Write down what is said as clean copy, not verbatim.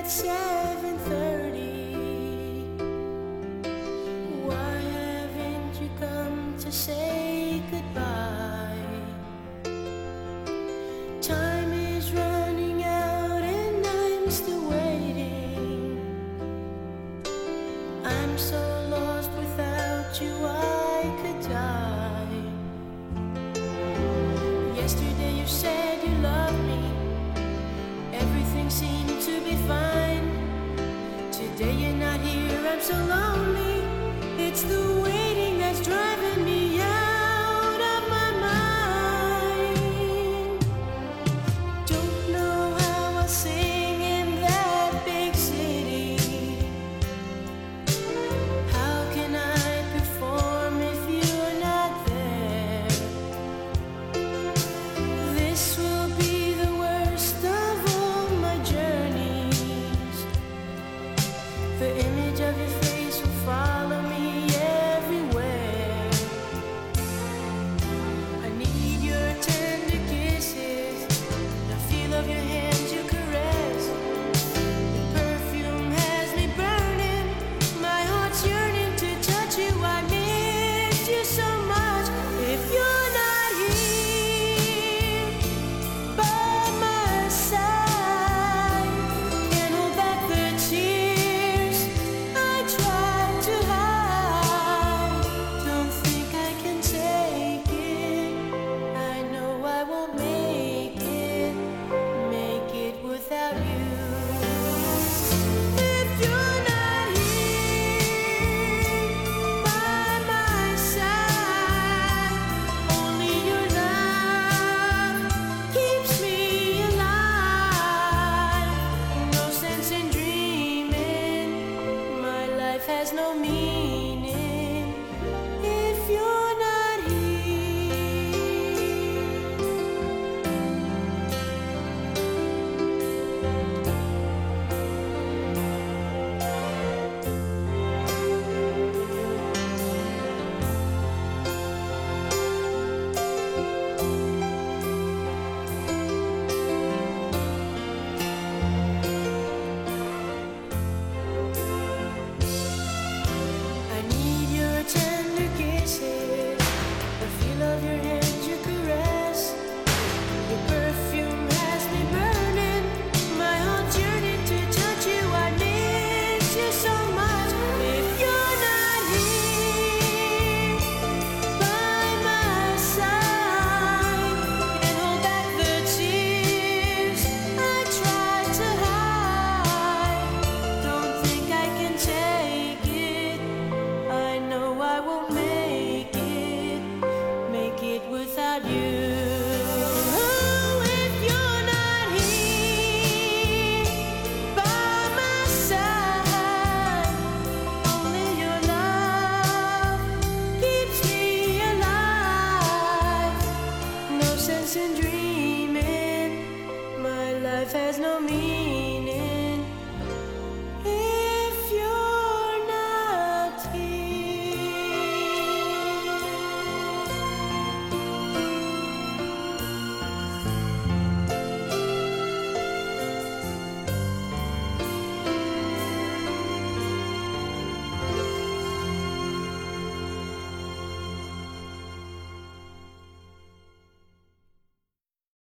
at 7:30. Why haven't you come to say goodbye? Time is running out and I'm still waiting. I'm so lost without you, I could die. Yesterday you said you loved me. Everything seemed to be fine. Today you're not here, I'm so lonely. It's the waiting that's driving me out of my mind. Don't know how I'll sing in that big city. How can I perform if you're not there? This will be the worst of all my journeys. The image of your face will follow me everywhere. I need your tender kisses, the feel of your hands you caress. The perfume has me burning, my heart's yearning to touch you. I miss you so much. If you're not here by my side, can't hold back the tears I tried to hide. Don't think I can take it. I know I won't make it without you. If you're not here by my side, only your love keeps me alive. No sense in dreaming, my life has no meaning